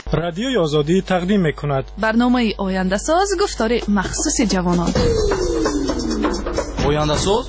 رادیوی آزادی تقدیم می‌کند برنامه آینده ساز گفتار مخصوص جوانان. آینده ساز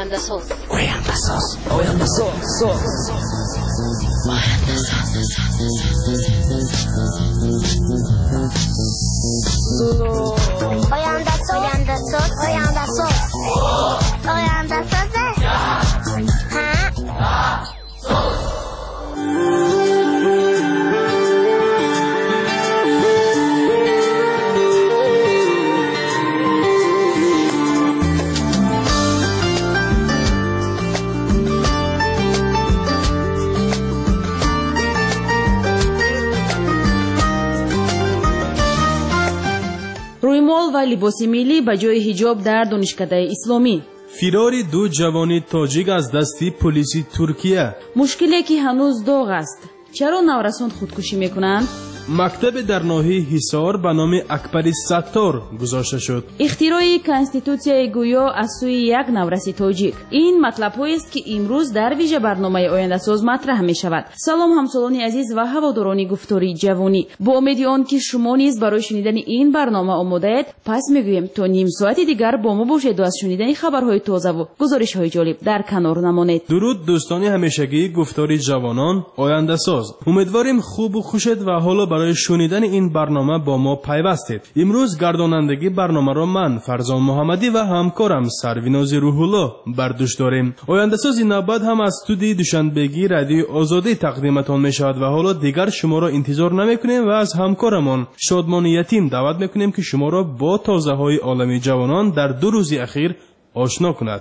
رویمال و لباس ملی به جای حجاب در دانشکده اسلامی. فرار دو جوان تاجیک از دستی پلیس ترکیه. مشکلی که هنوز داغ است. چرا نورسان خودکشی میکنند؟ مکتب در ناحیه حصار به نام اکبر ستار گذاشته شد. اختراع کنستیتوسیای گویا از سوی یک نورسی تاجیک. این مطلب‌هایی است که امروز در ویژه برنامه آینده ساز مطرح می شود. سلام همسالان عزیز و هواداران گفتاری جوانی. با امید آن که شما نیز برای شنیدن این برنامه آماده اید، پس میگویم تا نیم ساعت دیگر با ما باشید و از شنیدن خبرهای تازه و گزارش‌های جالب در کنار نمانید. درود دوستان همیشگی گفتاری جوانان آینده ساز. امیدواریم خوب و خوشید و حالا برای شنیدن این برنامه با ما پیوستید. امروز گردانندگی برنامه را من فرزان محمدی و همکارم سرویناز روح الله بر دوش داریم. آینده ساز این نوبت هم از استودیوی دوشنبگی رادیو آزادی تقدیمتان می شود و حالا دیگر شما را انتظار نمی کنیم و از همکارمان شادمان یتیم دعوت می کنیم که شما را با تازه های عالمی جوانان در 2 روز اخیر آشنا کند.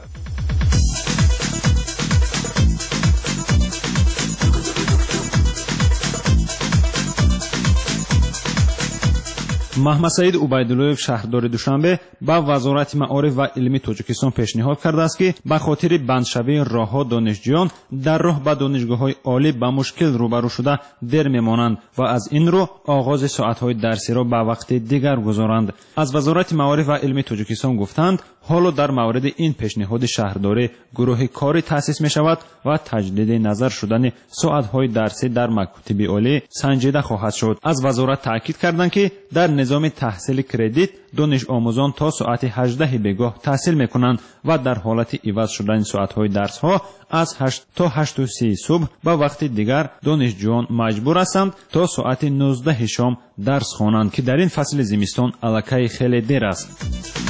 محمد سعید عبیداللهیف شهردار دوشنبه با وزارت معارف و علم تاجیکستان پیشنهاد کرده است که به خاطر بندشوی راهها دانشجویان در راه به دانشگاه‌های عالی با مشکل روبرو شده دیر میمانند و از این رو آغاز ساعت‌های درسی را به وقت دیگر گذارند. از وزارت معارف و علم تاجیکستان گفتند حالا در مورد این پیشنهاد شهرداری گروه کاری تأسیس می شود و تجدید نظر شدن ساعت‌های درسی در مکاتب عالی سنجیده خواهد شد. از وزارت تاکید کردند که در نظام تحصیل کردیت دانش آموزان تا ساعت 18 بگاه تحصیل می کنند و در حالت عوض شدن ساعت‌های درس‌ها از 8 تا 8:30 صبح به وقت دیگر دانشجویان مجبور هستند تا ساعت 19 شام درس خوانند که در این فصل زمستان الکی خیلی دیر است.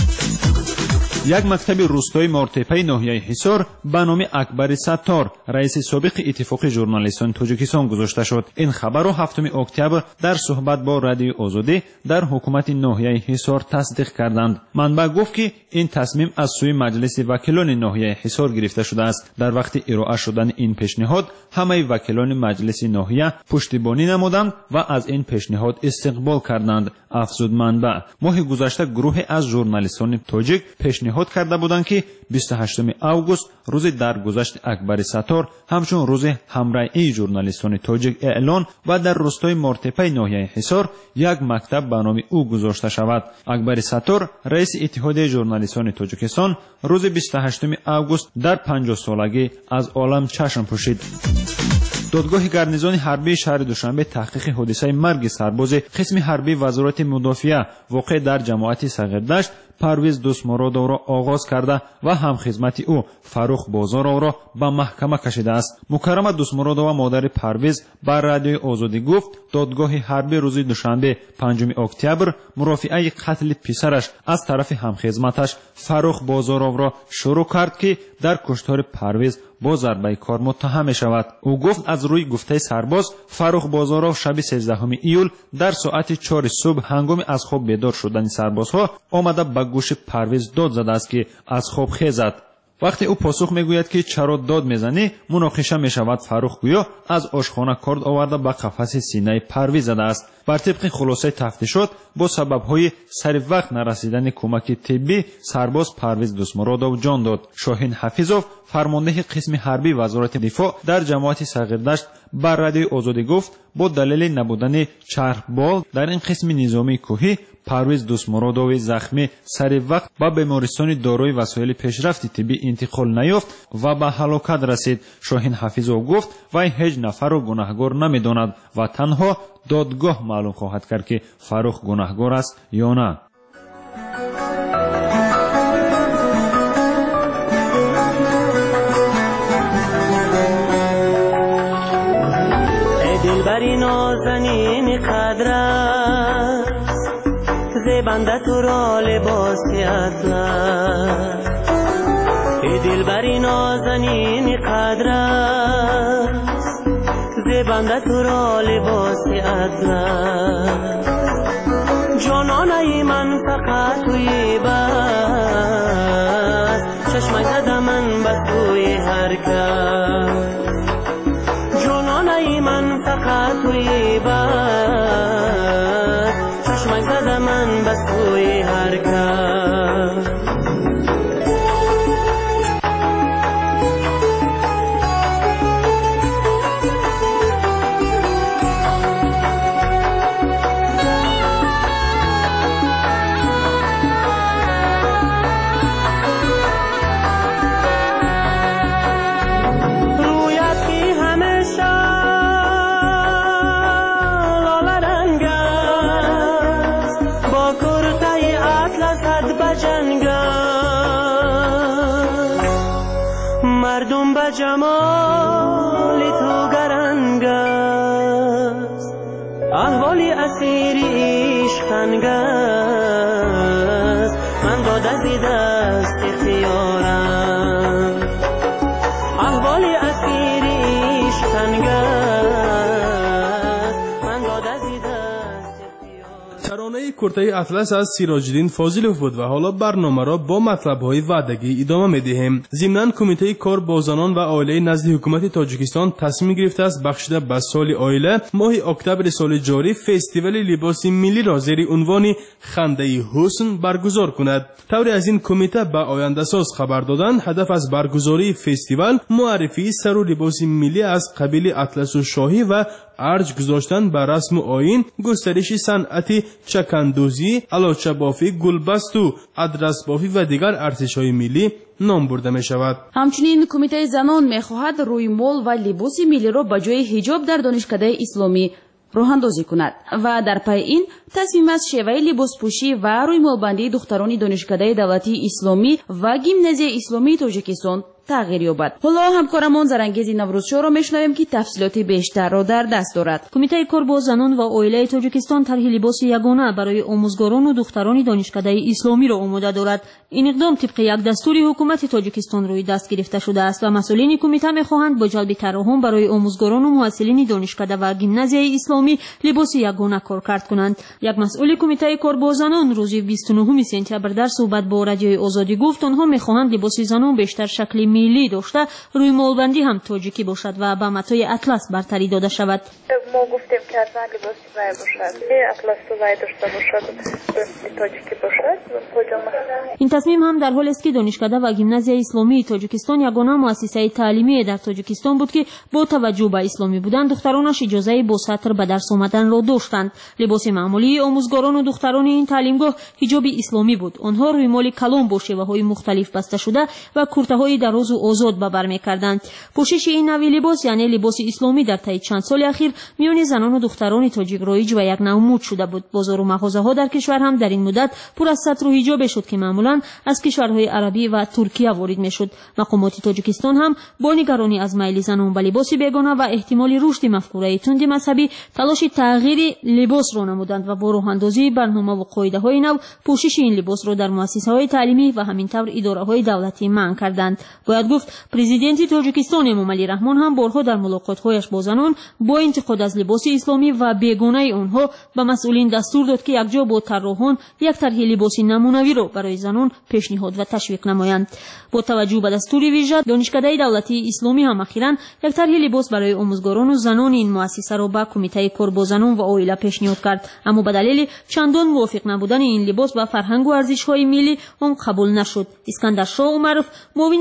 یک مکتب روستایی مارتپه ناحیه حصار به نام اکبر ستار رئیس سابق اتفاق ژورنالیستان تاجیکستان گذاشته شد. این خبر را 7 اکتبر در صحبت با رادیو آزادی در حکومت ناحیه حصار تصدیق کردند. منبع گفت که این تصمیم از سوی مجلس وکیلان ناحیه حصار گرفته شده است. در وقت ارائه شدن این پیشنهاد همه وکیلان مجلس ناحیه پشتیبانی نمودند و از این پیشنهاد استقبال کردند. افزود منبع ماه گذشته گروه از ژورنالیستان تاجیک پیشنهاد کرده بودند که 28 اوگوست روز درگذشت اکبر ستار همچون روز همراهی ژورنالیستان تاجیک اعلان و در روستای مارتپه ناحیه حصار یک مکتب به نام او گذاشته شود. اکبر ستار رئیس اتحاد ژورنالیستان تاجیکستان روز 28 اوگوست در 50 سالگی از عالم چشم پوشید. دادگاه گارنیزون حربی شهر دوشنبه تحقیق حادثه مرگ سرباز قسم حربی وزارت مدافعه واقع در جماعت صغیردشت پرویز دوستمرادov را آغاز کرده و همخدمت او فروخ بازارov را به محکمه کشیده است. مکرمه دوستمرادov و مادر پرویز بر رادیو آزادی گفت دادگاه حربی روز دوشنبه 5 اکتبر مرافعه قتل پسرش از طرف همخدمتش فروخ بازارov را شروع کرد که در کشتار پرویز با ضربه کار متهم می شود. او گفت از روی گفته سرباز فروخ بازارov شب 13 ایول در ساعت 4 صبح هنگام از خواب بیدار شدن سربازها آمده به گوش پرویز داد زده است که از خواب خیزد. وقتی او پاسخ میگوید که چرا داد میزنی مناقشه میشود فروخ گویا از آشخانه کارد آورده به قفس سینه پرویز زده است. بر طبق خلاصه تفتیشات با سببهای سر وقت نرسیدن کمک طبی سرباز پرویز دوستمرادov جان داد. شاهین حفیظov فرمانده قسم حربی وزارت دفاع در جماعت صغیردشت بر رادیو آزادی گفت با دلیل نبودن چرخ بال در این قسم نظامی کوهی پرویز دوستمرادوی زخمی سر وقت به بیمارستان دارای وسایل پیشرفت طبی انتقال نیافت و به هلاکت رسید. شاهین حفیظو گفت وی هیچ نفر را گناهکار نمی‌داند و تنها دادگاه معلوم خواهد کرد که فروخ گناهکار است یا نه. دلبری نازنین قدر است زیبنده تو را لباسی اطلس. ای دلبری نازنین قدر است زیبنده تو را لباسی اطلس. جانانه من فقط توی بس چشمک زده من بس توی هر کس. جانانه من فقط توی بس چشمک زده من بس توی هر کس. مردم به جمال تو گرنگ است احوالی اسیر عشق تنگ است. من داده زی دست اختیارم احوالی اسیر عشق تنگ است. من داده زی دست اختیارم. ترانه کرته اطلس از سیراج‌الدین فاضلوف بود و حالا برنامه را با مطلب‌های وعدگی ادامه می‌دهیم. ضمناً کمیته کار با زنان و عائله نزد حکومت تاجیکستان تصمیم گرفته است بخشیده به سال عائله ماه اکتبر سال جاری فستیوال لباس ملی را زیر عنوان خنده حسن برگزار کند. طوری از این کمیته به آینده ساز خبر دادند هدف از برگزاری فستیوال معرفی سر و لباس ملی از قبیل اطلس و شاهی و ارج گذاشتن به رسم و آیین، گسترش صنعت چکندوزی، الاچه بافی، گلبست و ادرس بافی و دیگر ارزش‌های ملی نام برده می شود. همچنین کمیته زنان می خواهد روی مال و لباس ملی را به جای حجاب در دانشکده اسلامی راه اندازی کند و در پی این تصمیم از شیوه لباس پوشی و روی مالبندی دختران دانشکده دولتی اسلامی و گیمنازیای اسلامی تاجیکستان تغییر یابد. حالا همکارمان زرانگیز نوروزشو را میشنویم که تفصیلات بیشتر را در دست دارد. کمیته کار با زنان و عائله تاجیکستان طرح لباس یگانه برای آموزگاران و دختران دانشکده اسلامی را آماده دارد. این اقدام طبق یک دستور حکومت تاجیکستان روی دست گرفته شده است و مسئولین کمیته می‌خواهند با جلب ترحم برای آموزگاران و محصلین دانشکده و گیمنازیای اسلامی لباس یگانه کارکرد کنند. یک مسئول کمیته کار با زنان روز 29 سپتامبر در صحبت با رادیوی آزادی گفت آنها می‌خواهند لباس زنان بیشتر شکل ملی داشته روی مالبندی هم تاجیکی باشد و به متای اطلس برتری داده شود. ما گفتیم که حتما لباسی وای باشد، اطلس وای داشته باشد، تاجیکی باشد. این تصمیم هم در حالی است که دانشکده و گیمنازیای اسلامی تاجیکستان یگانه مؤسسه تعلیمی در تاجیکستان بود که با توجه به اسلامی بودن دخترانش اجازه با سطر به درس آمدن را داشتند. لباس معمولی آموزگاران و دختران این تعلیمگاه حجاب اسلامی بود. آنها روی مال کلام با شیوه‌های مختلف بسته شده و کرته‌های دراز و آزاد به بر می‌کردند. پوشش این نوع لباس یعنی لباس اسلامی در طی چند سال اخیر میان زنان و دختران تاجیک رایج و یک نوع مد شده بود. بازار و مغازه‌ها در کشور هم در این مدت پر از سطر و حجاب شد که معمولاً از کشورهای عربی و ترکیه وارد می‌شد. مقامات تاجیکستان هم با نگرانی از میل زنان به لباس بیگانه و احتمال رشد مفکوره تند مذهبی تلاش تغییر لباس را نمودند و با راه‌اندازی برنامه و قاعده‌های نو پوشش این لباس را در مؤسسه‌های تعلیمی و همینطور اداره‌های دولتی منع کردند. باید گفت پرزیدنت تاجیکستان امام علی رحمان هم بارها در ملاقات‌هایش با زنان با انتقاد از لباس اسلامی و بیگانه آنها به مسئولین دستور داد که یکجا با طراحان یک طرح لباس نمونوی را برای زنان پیشنهاد و تشویق نمایند. با توجه به دستور ویژه دانشکده دولتی اسلامی هم اخیراً یک طرح لباس برای آموزگاران و زنان این مؤسسه را به کمیته کار با زنان و عائله پیشنهاد کرد، اما به دلیل چندان موافق نبودن این لباس با فرهنگ و ارزش‌های ملی آن قبول نشد. اسکندر شاه معروف معاون رئیس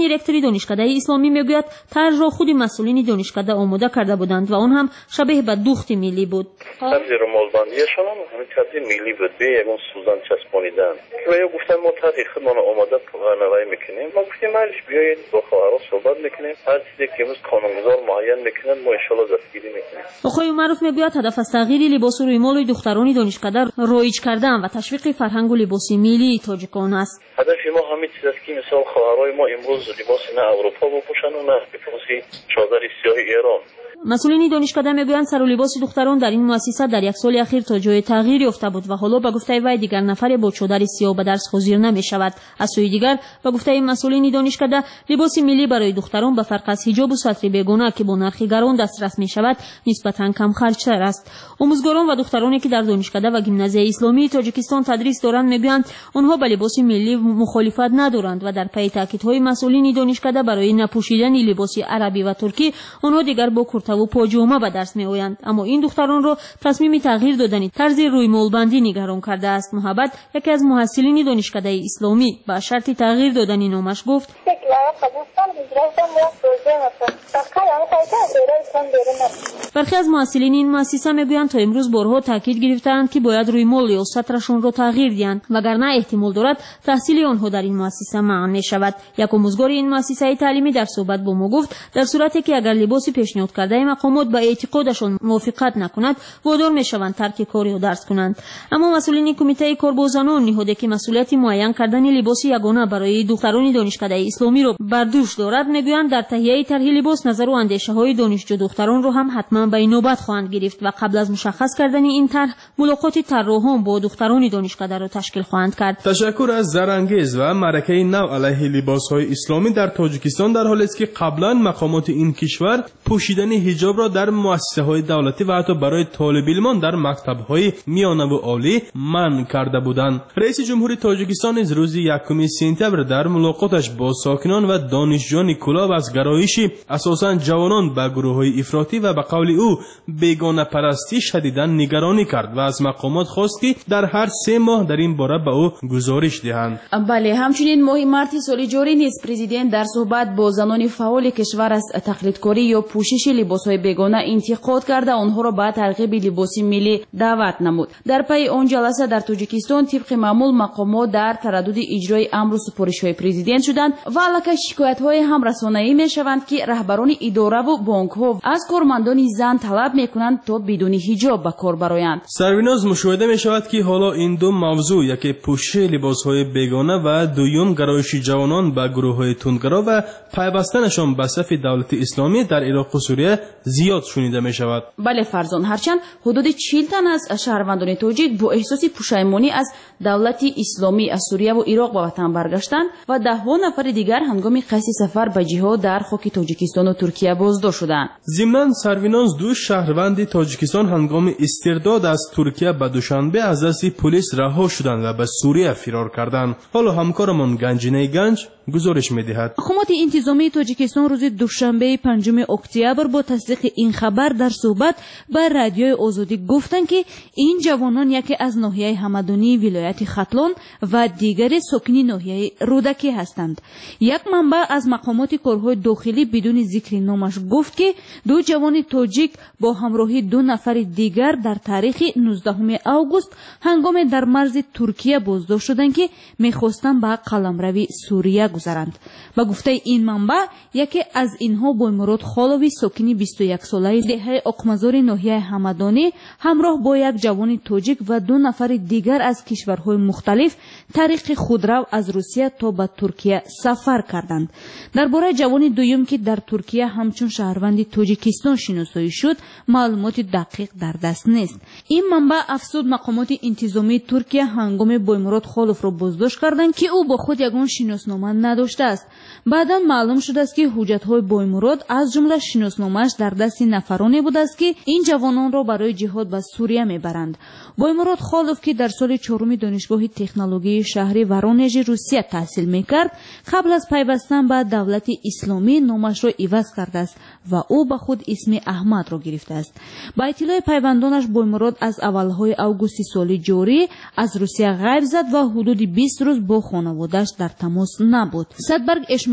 دانشکده اسلامی میگوید طرح را خود مسئولین دانشکده آماده کرده بودند و آن هم شبیه به دوخت ملی بود. طرز رومالبندیشان هم همین طرز ملی بود، به یکون سوزن چسبانیدن و یا گفتن ما طرح خودمان آماده رای میکنیم. ما گفتیم مالش بیایید با خواهرها صحبت میکنیم، هر چیزی که امروز قانونگذار معین میکنن ما ان شاء الله دستگیری میکنیم. آقای معروف میگوید هدف از تغییر لباس رویمال دختران دانشکده رایج کردن و تشویق فرهنگ و لباس ملی تاجیکان است. هدف ما همین چیز است که مثلا خواهرای ما امروز لباس نه اروپا بپوشن و نه لباس چادر سیاه ایران. مسئولین دانشکده میگویند سر و لباس دختران در این مؤسسه در یک سال اخیر تا جای تغییر یافته بود و حالا به گفته وی دیگر نفر با چادر سیاه به درس حاضر نمیشود. از سوی دیگر به گفته مسئولین دانشکده لباس ملی برای دختران به فرق از حجاب و سطر بیگانه که با نرخ گران دسترس میشود نسبتا کم خرجتر است. آموزگاران و دخترانی که در دانشکده و گیمنازیای اسلامی تاجیکستان تدریس دارند میگویند آنها به لباس ملی مخالفت ندارند و در پی تاکیدهای مسئولین دانشکده برای نپوشیدن لباس عربی و ترکی آنها دیگر با کرته و پاجامه به درس میآیند. اما این دختران را تصمیم تغییر دادن طرز رویمالبندی نگران کرده است. محبت یکی از محصلین دانشکده اسلامی به شرط تغییر دادن نامش گفت برخی از محصلین این مؤسسه میگویند تا امروز بارها تاکید گرفتند که باید رویمال یا سطرشان را تغییر دهند وگرنه احتمال دارد تحصیل آنها در این مؤسسه منع میشود. یک آموزگار این مؤسسه تعلیمی در صحبت با ما گفت در صورتی که اگر لباس پیشنهاد کرده مقامات به اعتقادشان موافقت نکند وادار میشوند ترک کار یا درس کنند. اما مسئولین کمیته کار با زنان نهاده که مسئولیت معین کردن لباس یگانه برای دختران دانشکده اسلامی را بر دوش دارد میگویند در تهیه طرح لباس نظر و اندیشه های دانشجو دختران را هم حتما به نوبت خواهند گرفت و قبل از مشخص کردن این طرح ملاقات طراحان با دختران دانشکده را تشکیل خواهند کرد. تشکر از زرانگیز و معرکه نو علیه لباس‌های اسلامی در تاجیکستان در حالی است که قبلا مقامات این کشور پوشیدن حجاب را در مؤسسه‌های دولتی و حتی برای طالب علمان در مکتب‌های میانه و عالی منع کرده بودند. رئیس جمهوری تاجیکستان از روز 1 سپتامبر در ملاقاتش با ساکنان و دانشجویان کلاب از گرایش اساساً جوانان به گروه‌های افراطی و به قول او بیگانه پرستی شدیداً نگرانی کرد و از مقامات خواست که در هر 3 ماه در این باره به او گزارش دهند. بله، همچنین ماه مارت سال جاری نیز پرزیدنت در صحبت با زنان فعال کشور از تقلیدکاری یا پوشش لباس‌های بیگانه انتقاد کرده آنها را به ترغیب لباس ملی دعوت نمود. در پی آن جلسه در تاجیکستان طبق معمول مقامات در تردد اجرای امر و سفارش‌های پرزیدنت شدند و علاوه شکایت‌های هم رسانه‌ای می‌شوند که رهبران اداره و بانک‌ها از کارمندان زن طلب می‌کنند تا بدون حجاب به کار برآیند. سرویناز مشاهده می‌شود که حالا این دو موضوع یکی پوشش لباس‌های بیگانه و دوم گرایش جوانان به گروه‌های تندگرا و پیوستنشان به صف دولت اسلامی در عراق و سوریه زیاد شنیده می‌شود. بله فرزان، هرچند حدود 40 تن از شهروندان تاجیک با احساس پشیمانی از دولت اسلامی از سوریه و عراق به وطن برگشتند و ده‌ها نفر دیگر هنگام قصد سفر به جهاد در خاک تاجیکستان و ترکیه بازداشت شدند. ضمناً سرویناز دو شهروند تاجیکستان هنگام استرداد از ترکیه به دوشنبه از دست پلیس رها شدند و به سوریه فرار کردند. حالا همکارمان گنجینه گنج گزارش می‌دهد. حکومت انتظامی تاجیکستان روز دوشنبه 5 اکتبر با تصدیق این خبر در صحبت با رادیوی آزادی گفتند که این جوانان یکی از ناحیه همدانی ولایت ختلان و دیگری ساکنی ناحیه رودکی هستند. یک منبع از مقامات کارهای داخلی بدون ذکر نامش گفت که دو جوان تاجیک با همراهی 2 نفر دیگر در تاریخ 19 آگوست هنگام در مرز ترکیه بازداشت شدند که می‌خواستند به قلمروی سوریه گذرند. با گفته این منبع یکی از اینها با مراد خالوی ساکنی 21 ساله دهه اقمزار ناحیه همدانی همراه با یک جوان تاجیک و 2 نفر دیگر از کشورهای مختلف طریق خودرو از روسیه تا به ترکیه سفر کردند. درباره جوان دوم که در ترکیه همچون شهروند تاجیکستان شناسایی شد معلومات دقیق در دست نیست. این منبع افزود مقامات انتظامی ترکیه هنگام با مراد خالوف را بازداشت کردند که او با خود یگان شناسنامه نداشته است. بعدا معلوم شده است که حجت‌های بایمراد از جمله شناسنامه‌اش در دست نفرانی بوده است که این جوانان را برای جهاد به سوریه میبرند. بایمراد خالوف که در سال 4 دانشگاه تکنولوژی شهری ورونژ روسیه تحصیل میکرد قبل از پیوستن به دولت اسلامی نامش را عوض کرده است و او به خود اسم احمد را گرفته است. با اطلاع پیوندانش بایمراد از اولهای آگوست سال جاری از روسیه غیب زد و حدود 20 روز با خانواده‌اش در تماس نبود. صدبرگ اشماعی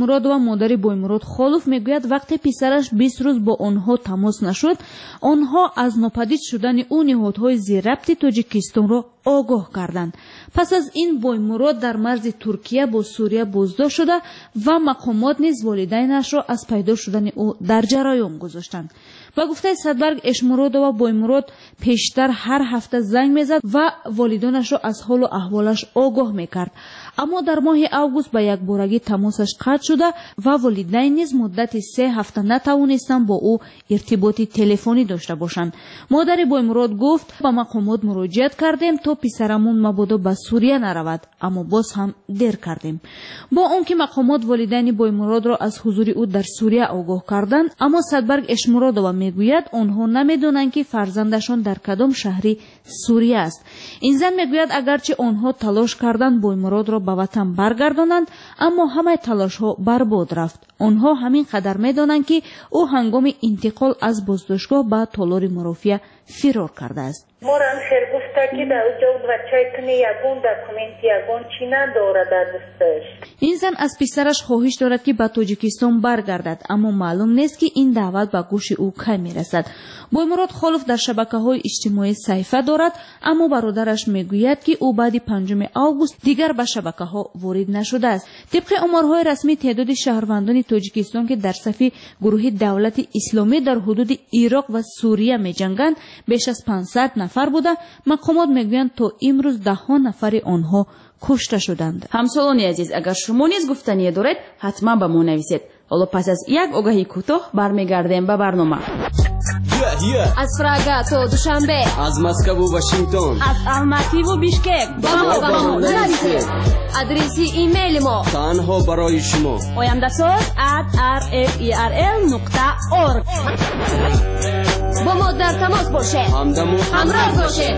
ешмуродова модари боймурод холов мегӯяд вақте писараш 20 рӯз бо онҳо тамос нашуд, онҳо аз нопадид шудани ӯ ниҳодҳои зеррабти тоҷикистонро огоҳ карданд. пас аз ин боймурод дар марзи Туркия бо Сурия боздошт шуда ва мақомот низ волидайнашро аз пайдо шудани ӯ дар ҷараён гузоштанд. ба гуфтаи Садбарг, Ешмуродова боймурод пештар ҳар ҳафта занг мезад ва волидонашро аз ҳолу аҳволаш огоҳ мекард. аммо дар моҳи август ба якборагӣ тамосаш қатъ шуда ва волидайн низ муддати 3 ҳафта натавонистанд бо ӯ иртиботи телефонӣ дошта бошанд. модари боймурод гуфт: ба мақомот муроҷиат кардем то писарамон мабодо ба Сурия наравад, аммо боз ҳам дер кардем. бо он ки мақомот волидайни боймуродро аз ҳузури ӯ дар Сурия огоҳ карданд, аммо Садбарг Ешмуродова мегӯяд онҳо намедонанд ки фарзандашон дар кадом шаҳри Сурия аст. ин зан мегӯяд агарчи онҳо талош карданд боймуродро ба ватан баргардонанд, аммо ҳамаи талошҳо барбод рафт. онҳо ҳамин қадар медонанд ки ӯ ҳангоми интиқол аз боздоштгоҳ ба толори мурофиа фирор кардааст. морам хел гуфта ки дар уҷо бачаитни ягон документи ягон чӣ надорад дар дасташ. ин зан аз писараш хоҳиш дорад ки ба тоҷикистон баргардад, аммо маълум нест ки ин даъват ба гӯши ӯ кай мерасад. боймурод холов дар шабакаҳои иҷтимоӣ саҳифа дорад, аммо бародараш мегӯяд ки ӯ баъди 5 август дигар ба шабакаҳо ворид нашудааст. тибқи оморҳои расмӣ теъдоди шаҳрвандони тоҷикистон ки дар сафи гурӯҳи давлати исломӣ дар ҳудуди Ироқ ва Сурия меҷанганд беш аз 500 нафар буда, мақомот мегӯянд то имрӯз даҳҳо нафари онҳо кушта шуданд. ҳамсолони азиз, агар шумо низ гуфтание доред, ҳатман ба мо нависед. ҳоло пас аз як огаҳии кӯтоҳ бармегардем ба барнома. аз Прага то Душанбе, аз Москву Вашингтон, аз Алмативу Бишкек ба мо нависед. адреси имейли мо танҳо барои шумо oyandasoz@rferl.org. бо мо дар тамос бошед, ҳамроҳ бошед.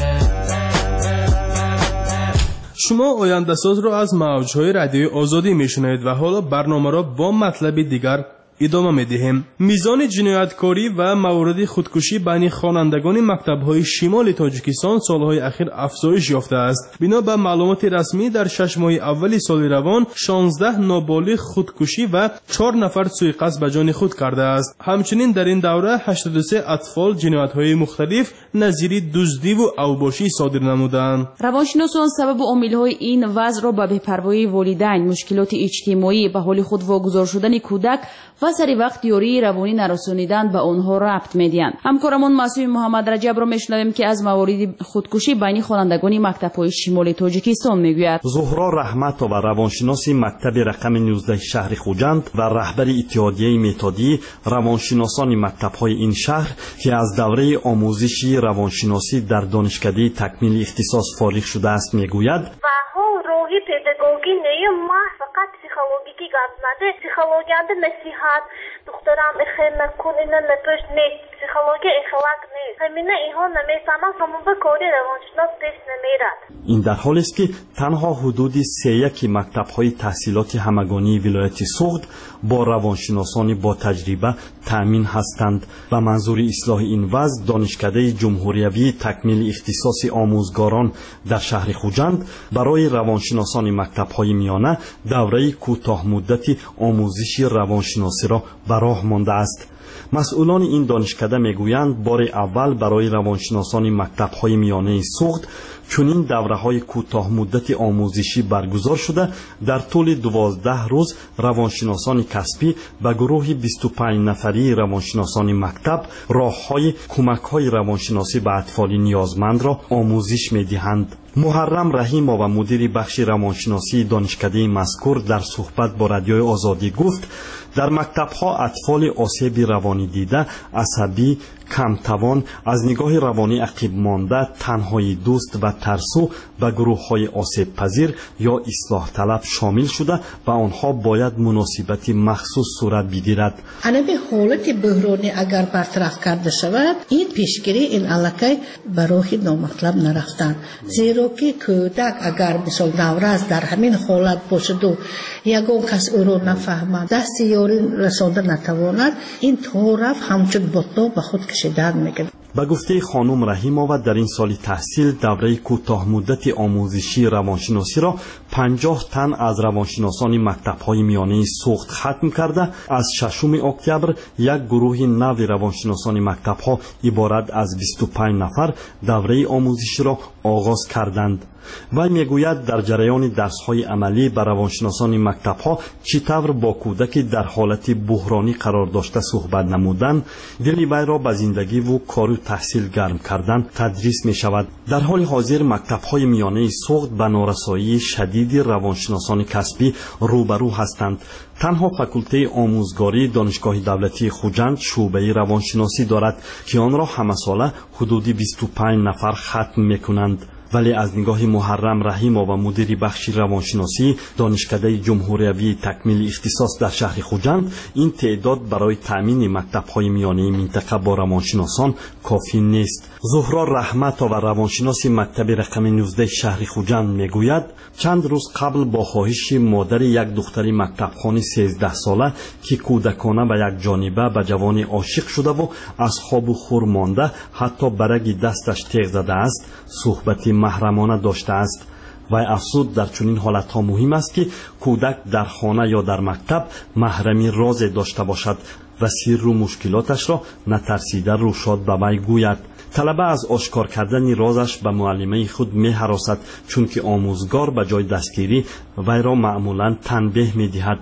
шумо ояндасозро аз мавҷҳои радиои озодӣ мешунавед ва ҳоло барномаро бо матлаби дигар идома медиҳем. мизони ҷинояткорӣ ва мавриди худкушӣ байни хонандагони мактабҳои шимоли тоҷикистон солҳои ахир афзоиш ёфтааст. бино ба маълумоти расмӣ дар 6 моҳи аввали соли равон 16 ноболиғ худкушӣ ва 4 нафар суиқасд ба ҷони худ кардааст. ҳамчунин дар ин давра 83 атфол ҷиноятҳои мухталиф назири дуздиву авбошӣ содир намуданд. равоншиносон сабабу омилҳои ин вазъро ба бепарвоии волидайн, мушкилоти иҷтимоӣ, ба ҳоли худ вогузор шудани кӯдак ва сари вақт ёрии равонӣ нарасонидан ба онҳо рабт медиҳанд. ҳамкорамон Маъсуми Муҳаммад Раҷабро мешунавем ки аз мавориди худкушӣ байни хонандагони мактабҳои шимоли Тоҷикистон мегӯяд. зуҳро Раҳматова, равоншиноси мактаби рақами 19 шаҳри Хуҷанд ва раҳбари иттиҳодияи методӣ равоншиносони мактабҳои ин шаҳр ки аз давраи омӯзиши равоншиносӣ дар донишкадаи такмили ихтисос фориғ шудааст мегӯяд: роҳи педагогӣ нею ма фақат психологикӣ гап наде, психологияда насиҳат духтарам эхел накун, ина напӯш нест, психология эхелак нест. ҳамина иҳо намефаҳмад, ҳамон кори равоншинос пеш намерад. ин дар ҳолест ки танҳо ҳудуди 3-1 мактабҳои таҳсилоти ҳамагонии вилояти Суғд бо равоншиносони бо таҷриба таъмин ҳастанд. ба манзури ислоҳи ин вазъ донишкадаи ҷумҳуриявии такмили ихтисоси омӯзгорон дар шаҳри Хуҷанд барои равоншиносони мактабҳои миёна давраи кӯтоҳмуддати омӯзиши равоншиносиро ба роҳ мондааст. масъулони ин донишкада мегӯянд бори аввал барои равоншиносони мактабҳои миёнаи Суғд чунин давраҳои кӯтоҳмуддати омӯзишӣ баргузор шуда дар тӯли 12 рӯз равоншиносони касбӣ ба гурӯҳи 25 нафарии равоншиносони мактаб роҳҳои кӯмакҳои равоншиносӣ ба атфоли ниёзмандро омӯзиш медиҳанд. муҳаррам раҳимова, мудири бахши равоншиносии донишкадаи мазкур, дар суҳбат бо радиои Озодӣ гуфт: дар мактабҳо атфоли осеби равонӣ дида, асабӣ, камтавон, аз нигоҳи равонӣ ақиб монда, танҳои дӯст ва тарсу ба гурӯҳҳои осебпазир ё ислоҳталаб шомил шуда ба онҳо бояд муносибати махсус сурат бигирад. ҳанами ҳолати буҳронӣ агар бартараф карда шавад, ин пешгирӣ ин аллакай ба роҳи номатлаб нарафтан. зеро ки кӯдак агар мисол навраз дар ҳамин ҳолат бошаду ягон кас ӯро нафаҳмад, дасти ёрӣ расонда натавонад, ин то рафт ҳамчун ботно ба худ кашидан мекунад. به گفته خانم رحیمова در این سال تحصیل دوره کوتاه مدت آموزشی روانشناسی را 50 تن از روانشناسان مکتب‌های میانه سوخت ختم کرده از 6 اکتبر یک گروه نو روانشناسان مکتب‌ها عبارت از 25 نفر دوره آموزشی را آغاز کردند. وی میگوید در جریان درس‌های عملی به روانشناسان مکتب‌ها چطور با کودکی در حالت بحرانی قرار داشته صحبت نمودن، دل وی را به زندگی و کار و تحصیل گرم کردن تدریس می شود. در حال حاضر مکتب‌های میانه سوخت به نارسایی شدید روانشناسان کسبی روبرو هستند. تنها فاکولته آموزگاری دانشگاه دولتی خوجند شعبه روانشناسی دارد که آن را همه ساله حدود 25 نفر ختم می‌کنند. ولی از نگاه محرم رحیمova مدیر بخش روانشناسی دانشکده جمهوری تکمیل اختصاص در شهر خوجند این تعداد برای تامین مکتب‌های میانه منطقه با روانشناسان کافی نیست. زهرا رحمتova روانشناس مکتب رقم 19 شهر خوجند میگوید چند روز قبل با خواهش مادر یک دختر مکتبخوان 13 ساله که کودکانه به یک جانبه به جوان عاشق شده و از خواب و خور مانده حتی برگ دستش تیغ زده است صحبت محرمانه داشته است. و افسود در چنین حالتها مهم است که کودک در خانه یا در مکتب محرمی راز داشته باشد و سر و مشکلاتش را نترسیده روشاد به وی گوید. طلبه از آشکار کردن رازش به معلمه خود می هراسد چون که آموزگار به جای دستگیری وی را معمولا تنبیه می دهد.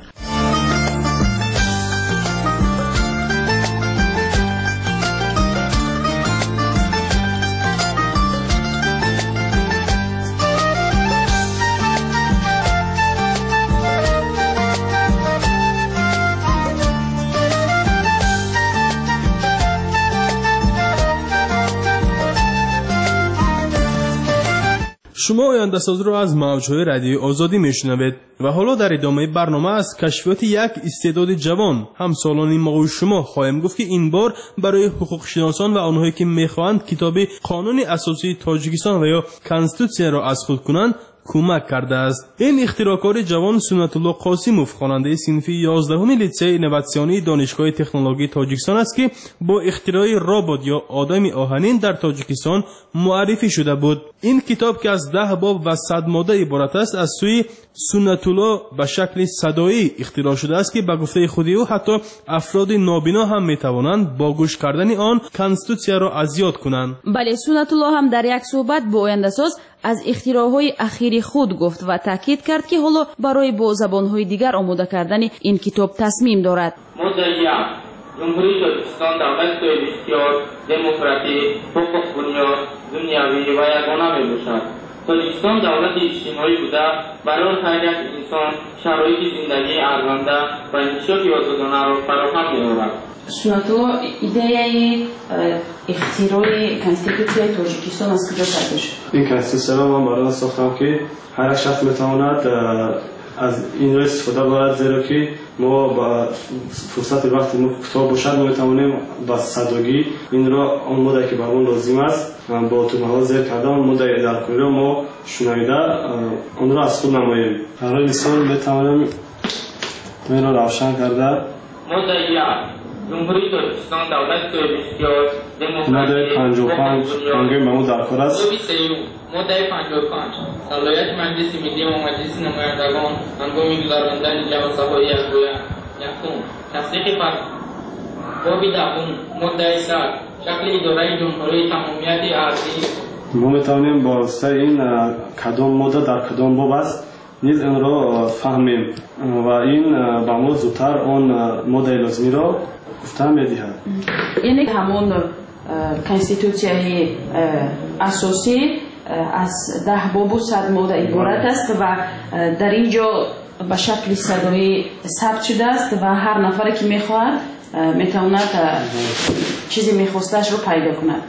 شما آینده ساز را از موج‌های رادیو آزادی میشنوید و حالا در ادامه برنامه از کشفیات یک استعداد جوان همسالان ما و شما خواهیم گفت که این بار برای حقوق شناسان و آنهایی که میخواهند کتاب قانون اساسی تاجیکستان و یا کانستیتوسیا را از خود کنند کمک کرده است. این اختراعکار جوان سنت الله قاسموف خواننده صنف 11 لیسه اینواسیونی دانشگاه تکنولوژی تاجیکستان است که با اختراع ربات یا آدم آهنین در تاجیکستان معرفی شده بود. این کتاب که از 10 باب و 100 ماده عبارت است از سوی سنت الله به شکل صدایی اختراع شده است که به گفته خود او حتی افراد نابینا هم میتوانند با گوش کردن آن کانستیتوسیا را از یاد کنند. بله، سنت الله هم در یک صحبت با آینده ساز از اختراعهای اخیر خود گفت و تاکید کرد که حالا برای با زبانهای دیگر آماده کردن این کتاب تصمیم دارد. جمهوری تاجیکستان دولتی بسیار دموکراتیک، حقوق بنیاد، دنیوی و یگانه میباشد. تاجیکستان دولت اجتماعی بوده برای هر یک انسان شرایط زندگی ارزنده و انتشار آزادانه را فراهم می‌آورد. سنت الله ایده اختراع کانستیتوسیای تاجیکستان از کجا گرفته شد؟ این کانستیتوسیا را من برای ساختم که هر شخص میتواند از این را استفاده برد، زیرا که ما با فرصت وقتی ما کتاب باشد ما میتوانیم با سادگی این را آن مدتی که برامون لازم است با توضیحات ذکر کردم آن مدتی در کلی ما شنیده آن را از خود نماییم. برای مثال میتوانیم این را روشن کرده جمهوری تاجیکستان دولت بسیار دموکراتیک 55 رنگی ممو در کار است. ماده 55 صلاحیت مجلس ملی و مجلس نمایندگان هنگام گذراندن جلسه‌های یکم تصدیق باب دهم ماده 100 شکل اداره جمهوری تمامیت ارضی. ما میتوانیم با واسطه این کدام ماده در کدام باب است نیز این را فهمیم و این با ما زودتر آن ماده لازمی را گفته می‌دهد. یعنی همون کانستیتوسیای اساسی از 10 باب و 100 ماده عبارت است و در اینجا به شکل صدایی ثبت شده است و هر نفری که میخواهد میتواند چیزی میخواستش رو پیدا کند.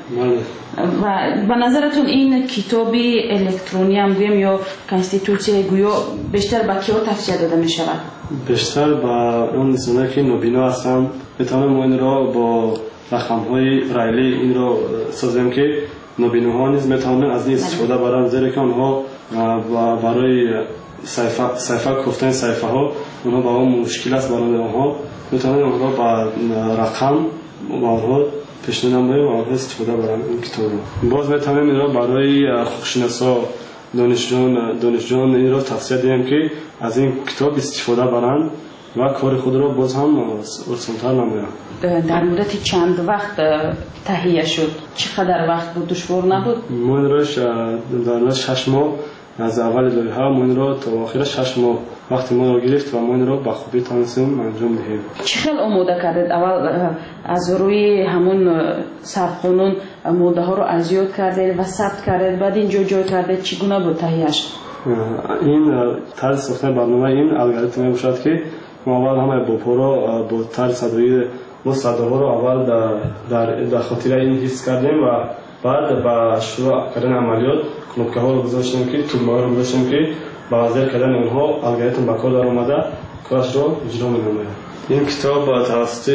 و به نظرتون این کتابی الکترونی هم گویم یا کانستیتوسیای گویا بیشتر به کیا توصیه داده می شود؟ بیشتر به اون انسان‌هایی که نابینا هستند میتوانیم این را با رقم‌های برایلی این را سازیم که نابیناها نیز میتوانند از این استفاده برند، زیرا که آنها برای صفحه گفتن صفحه ها اونها با اون مشکل است برای آنها میتوانند آنها با رقم و آنها پیشنهاد نمایم و آنها استفاده برن این کتاب رو. باز میتونیم این را برای حقوق‌شناسا دانشجویان این را توصیه دهیم که از این کتاب استفاده برن و کار خود را باز هم آسان‌تر نمایند. در مدت چند وقت تهیه شد؟ چقدر وقت بود؟ دشوار نبود؟ ما این را در مدت 6 ماه از اول دوره ما این را تا آخر 6 ماه وقتی ما را گرفت و ما این را به خوبی تونستیم انجام دهیم. چه خیلی آماده کردید؟ اول از روی همون سبخانون ماده ها رو ازیاد کردید و ثبت کردید، بعد اینجا جای کردید. چگونه بود تهیهش؟ این طرز ساختن برنامه این الگوریتم باشد که ما اول همه بوپا را با طرز صدایی ما صداها رو اول در خاطر این حس کردیم و بعد با شروع کردن عملیات کلوبکه ها رو گذاشتیم که تومه ها رو گذاشتیم که با وزیر کردن اونها الگوریتم به کار در آمده کارش رو اجرا می‌نماید. این کتاب توسط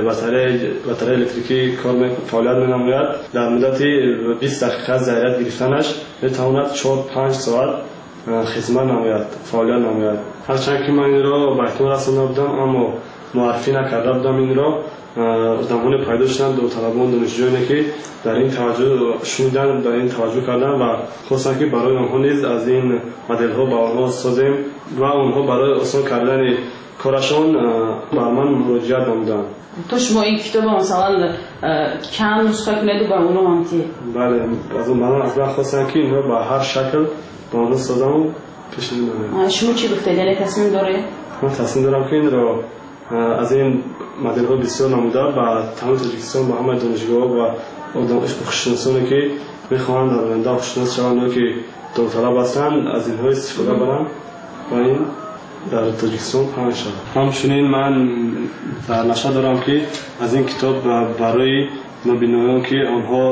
باتری الکتریکی فعالیت می‌نماید. در مدت 20 دقیقه ضرورت گرفتنش می‌تواند 4-5 ساعت خدمت نماید، فعالیت نماید. هرچند که من این را به احتمال رسانده بودم اما معرفی نکرده بودم این را آدمانی پیدا شدن داوطلبان دانشجویانی که در این توجه شنیدن، در این توجه کردن و خواستن که برای آنها نیز از این مدل ها به آنها سازیم و آنها برای آسان کردن کارشان به من مراجعت نمودند. تو شما این کتاب مثلا چند نسخه کنید و به اونها همتی؟ بله، از من خواستن که این را به هر شکل به آنها سازم و پیشنهاد دادم. شما چی گفتید؟ یعنی تصمیم داره؟ من تصمیم دارم که این را از این مدل ها بسیار نموده و تمام تاجیکستان با همه دانشگاه و حقوق‌شناسانی که میخواهند در آینده حقوق‌شناس شوند و که داوطلب هستند از اینها استفاده برند و این در تاجیکستان پخش شود. همچنین من در نشه دارم که از این کتاب برای نابینایان که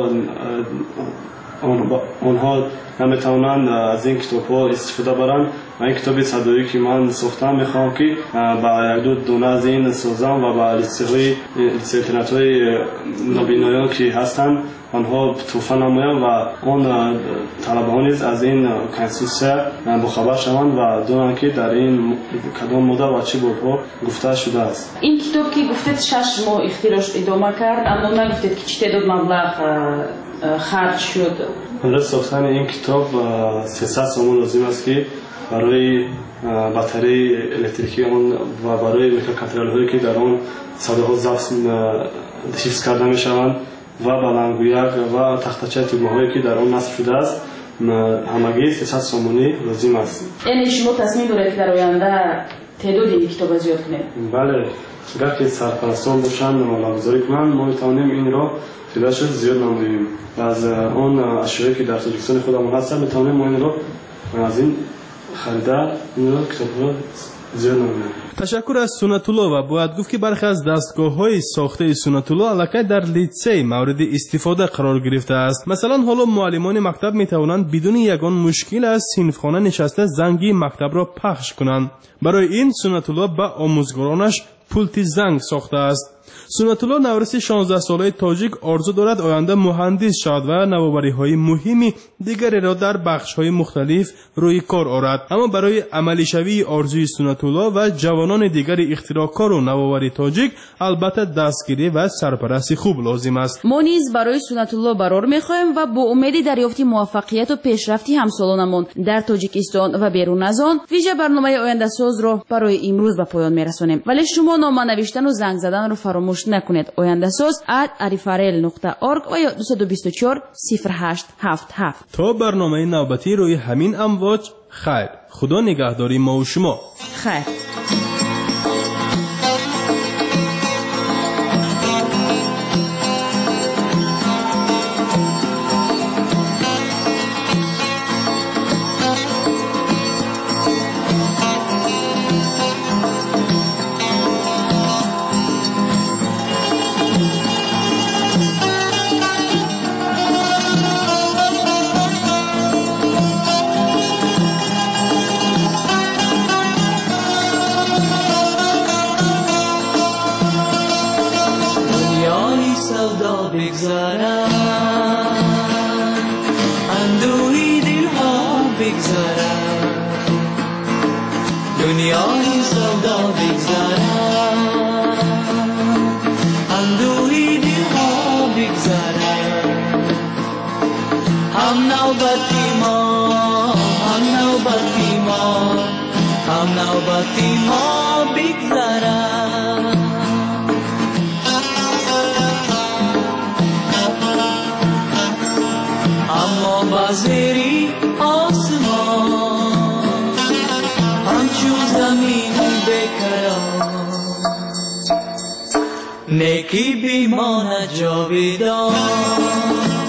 آنها نمیتوانند از این کتاب ها استفاده برند و این کتاب صدایی که من ساختم میخوام که با یک دونه از این سازم و با لیست های نابینایان که هستند آنها توفه نمایم و آن طلبه ها نیز از این کنسوسه بخبر شوند و دونن که در این کدام مدل و چه بابها گفته شده است. این کتاب که گفتید 6 ماه اختراعش ادامه کرد اما نگفتید که چه تعداد مبلغ خرج شد؟ برای ساختن این کتاب 300 سوم لازم است که برای باتری الکتریکی آن و برای میکروکنترل هایی که در آن صداها ضبط حفظ کرده می شوند و بلندگویک و تختچه تومه هایی که در آن نصب شده است همگی 300 سومونی لازم است. یعنی شما تصمیم دارید که در آینده تعداد این کتاب زیاد کنید؟ بله، اگر که سرپرستان باشند مالگذاری کنند ما میتوانیم این را تعدادش زیاد نماییم و از آن اشیایی که در تاجیکستان خودمون هستن میتوانیم ما این را از این خریده این را کتاب را زیاد نماییم. تشکر از سنت الله و باید گفت که برخی از دستگاه‌های ساخته سنت الله الکی در لیسه مورد استفاده قرار گرفته است. مثلا حالا معلمان مکتب میتوانند بدون یگان مشکل از صنفخانه نشسته زنگی مکتب را پخش کنند. برای این سنت الله به آموزگارانش پولت زنگ ساخته است. سنت الله نورس 16 ساله تاجیک آرزو دارد آینده مهندس شود و نوآوری‌های مهمی دیگری را در بخش‌های مختلف روی کار آورد. اما برای عملی شوی آرزوی سنت الله و جوانان دیگر اختراعکار و نوآوری تاجیک البته دستگیری و سرپرستی خوب لازم است. ما نیز برای سنت الله برار می‌خواهیم و با امید دریافت موفقیت و پیشرفتی همسالانمان در تاجیکستان و بیرون از آن ویژه برنامه آینده ساز را برای امروز به پایان می‌رسانیم. ولی شما نامه نوشتن و زنگ زدن را فراموش نکنید. آینده ساز @arifarel.org و یا 224 0877. تا برنامه نوبتی روی همین امواج خیر. خدا نگهداری ما و شما. خیر. دنیای سودا بگذرد اندوهی دلها ما هم نوبتی ما بگذرد اما بزیری آسمان همچون زمین بکرد نیکی بیماند جاویدان